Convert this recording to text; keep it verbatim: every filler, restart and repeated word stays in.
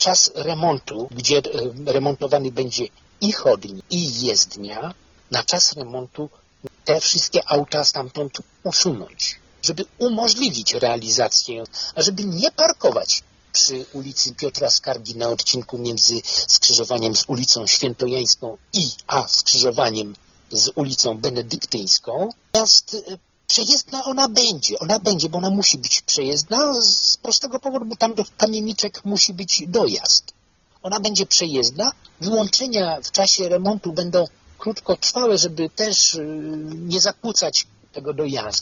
czas remontu, gdzie remontowany będzie i chodnik, i jezdnia, na czas remontu te wszystkie auta stamtąd usunąć, żeby umożliwić realizację, a żeby nie parkować przy ulicy Piotra Skargi na odcinku między skrzyżowaniem z ulicą Świętojańską i a skrzyżowaniem z ulicą Benedyktyńską. Natomiast przejezdna ona będzie, ona będzie, bo ona musi być przejezdna z prostego powodu, bo tam do Kamieniczek musi być dojazd. Ona będzie przejezdna, wyłączenia w czasie remontu będą krótkotrwałe, żeby też nie zakłócać tego dojazdu.